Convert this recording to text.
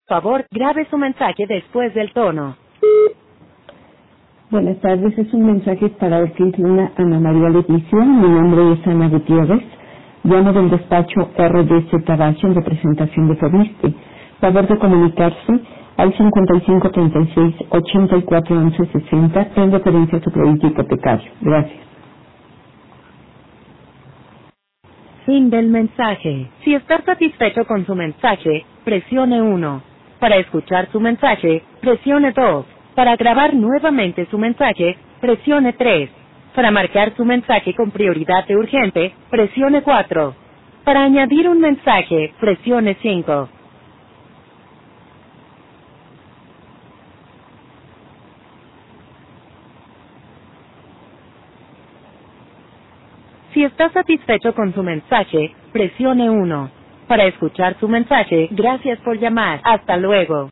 Favor, grabe su mensaje después del tono. Buenas tardes, es un mensaje para Ortiz Luna Ana María Leticia. Mi nombre es Ana Gutiérrez. Llamo del despacho RDC Tabacho en representación de Fobiste. Favor de comunicarse al 5536-841160 en referencia a su crédito hipotecario. Gracias. Fin del mensaje. Si está satisfecho con su mensaje, presione 1. Para escuchar su mensaje, presione 2. Para grabar nuevamente su mensaje, presione 3. Para marcar su mensaje con prioridad de urgente, presione 4. Para añadir un mensaje, presione 5. Si está satisfecho con su mensaje, presione 1. Para escuchar su mensaje, gracias por llamar. Hasta luego.